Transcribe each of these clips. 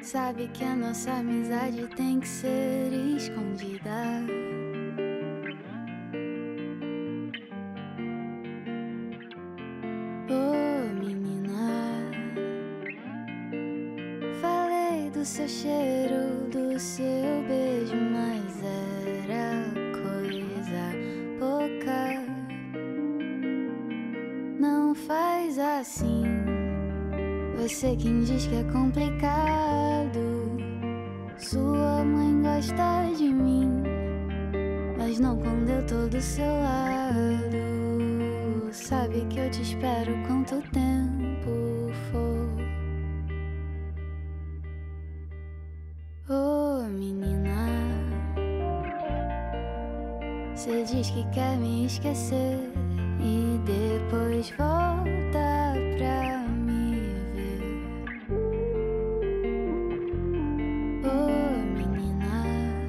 Sabe que a nossa amizade tem que ser escondida. Oh, menina, falei do seu cheiro, do seu beijo, mas era coisa pouca. Não faz assim, você quem diz que é complicado. Sua mãe gosta de mim, mas não quando eu tô do seu lado. Sabe que eu te espero quanto tempo for. Oh, menina, cê diz que quer me esquecer e depois volta pra me ver. Oh, menina,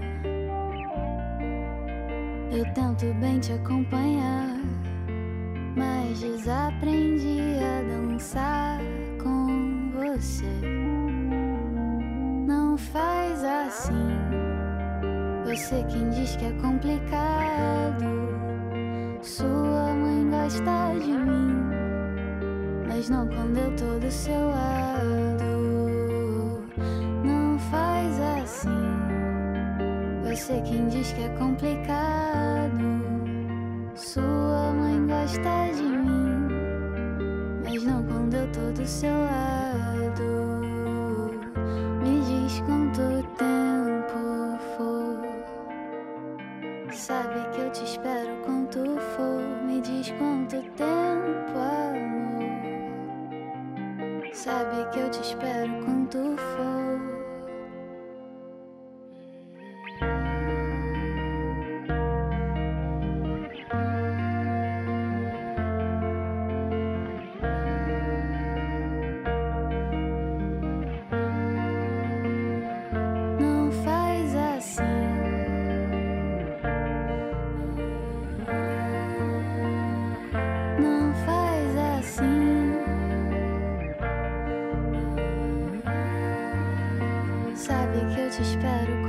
eu tento bem te acompanhar, mas desaprendi a dançar com você. Não faz assim, você quem diz que é complicado. Sua mãe gosta de mim, mas não quando eu tô do seu lado. Não faz assim, você quem diz que é complicado. Sua mãe gosta de mim, mas não quando eu tô do seu lado. Me diz quanto tempo for. Sabe que eu te espero quanto for. Me diz quanto tempo, amor. Sabe que eu te espero quanto for. Não faz assim, não faz assim. Sabe que eu te espero